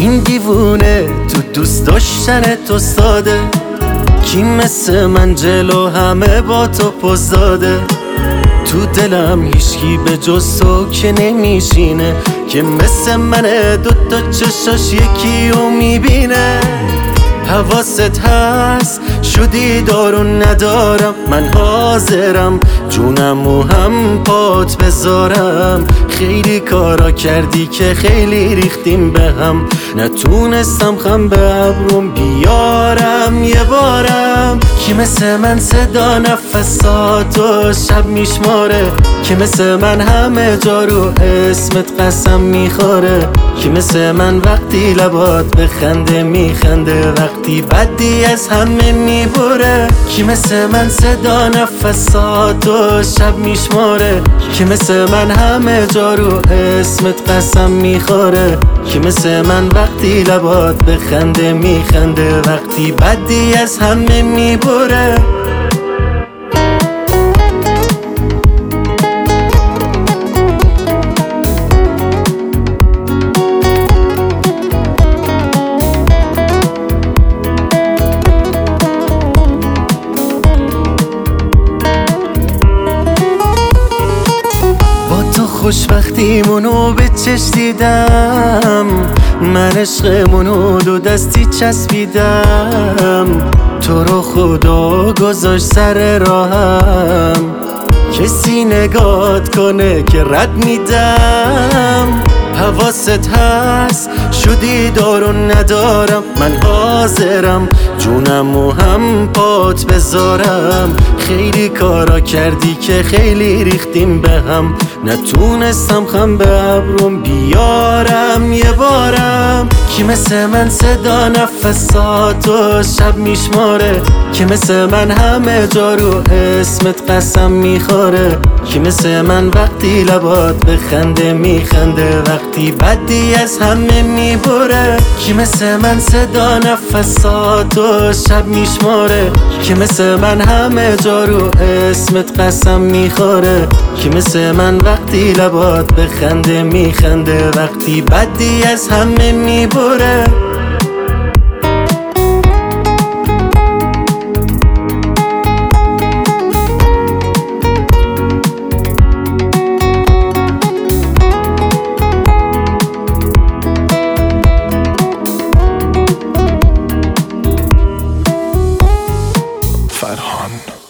این دیوونه تو دوست داشتن تو ساده، کی مثل من جلو همه با تو پوز داده. تو دلم هیچکی به جز تو که نمیشینه، که مثل منه دوتا چشاش یکی رو میبینه. حواست هست شدی دارون ندارم، من حاضرم جونمو هم پات بذارم. خیلی کارا کردی که خیلی ریختیم به هم، نتونستم خم به ابروم بیارم یه بارم. کی مثل من صدا نفساتو شب میشماره، کی مثل من همه جا رو اسمت قسم میخوره. کی مثل من وقتی لبات بخنده میخنده، وقتی بدی از همه میبره. کی مثل من صدا نفساتو شب میشماره، کی مثل من همه جا رو اسمت قسم میخوره. کی مثل من وقتی لبات بخنده میخنده، وقتی بدی از همه میبره. خوشبختیمونو به چش دیدم، من عشقمونو دو دستی چسبیدم. تو رو خدا گذاشت سر راهم، کسی نگات کنه که رد میدم. حواست هست شدی دارون ندارم، من حاضرم جونمو هم پات بذارم. خیلی کارا کردی که خیلی ریختیم به هم، نتونستم خم به ابروم بیارم یه بارم. کی مثل من صدا نفساتو شب میشماره، کی مثل من همه جا رو اسمت قسم میخوره. کی مثل من وقتی لبات بخنده میخنده، وقتی بدی از همه میبره. کی مثل من صدا نفساتو شب میشماره، کی مثل من همه جا رو اسمت قسم میخوره. کی مثل من وقتی لبات بخنده میخنده، وقتی بدی از همه میبره. فرهان